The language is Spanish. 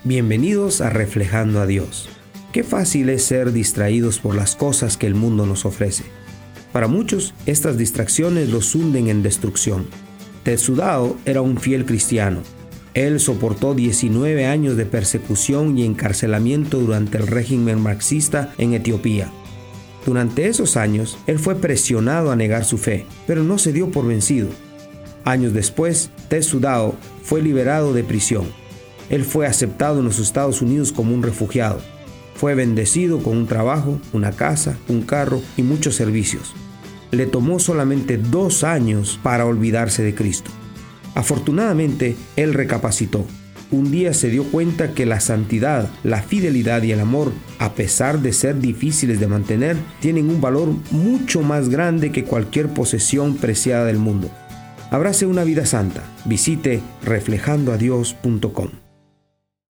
Bienvenidos a Reflejando a Dios. Qué fácil es ser distraídos por las cosas que el mundo nos ofrece. Para muchos, estas distracciones los hunden en destrucción. Tetsudao era un fiel cristiano. Él soportó 19 años de persecución y encarcelamiento durante el régimen marxista en Etiopía. Durante esos años, él fue presionado a negar su fe, pero no se dio por vencido. Años después, Tetsudao fue liberado de prisión. Él fue aceptado en los Estados Unidos como un refugiado. Fue bendecido con un trabajo, una casa, un carro y muchos servicios. Le tomó solamente 2 años para olvidarse de Cristo. Afortunadamente, él recapacitó. Un día se dio cuenta que la santidad, la fidelidad y el amor, a pesar de ser difíciles de mantener, tienen un valor mucho más grande que cualquier posesión preciada del mundo. Abrace una vida santa. Visite reflejandoadios.com.